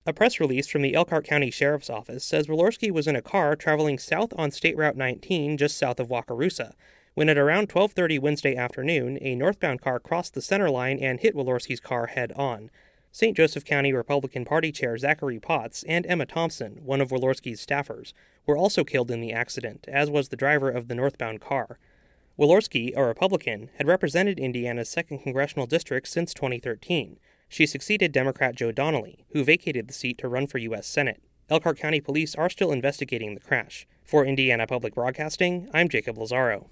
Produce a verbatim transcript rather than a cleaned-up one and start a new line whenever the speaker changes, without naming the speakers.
A press release from the Elkhart County Sheriff's Office says Walorski was in a car traveling south on State Route nineteen just south of Wakarusa, when at around twelve thirty Wednesday afternoon, a northbound car crossed the center line and hit Walorski's car head-on. Saint Joseph County Republican Party Chair Zachary Potts and Emma Thompson, one of Walorski's staffers, were also killed in the accident, as was the driver of the northbound car. Walorski, a Republican, had represented Indiana's second congressional district since twenty thirteen. She succeeded Democrat Joe Donnelly, who vacated the seat to run for U S Senate. Elkhart County police are still investigating the crash. For Indiana Public Broadcasting, I'm Jacob Lazaro.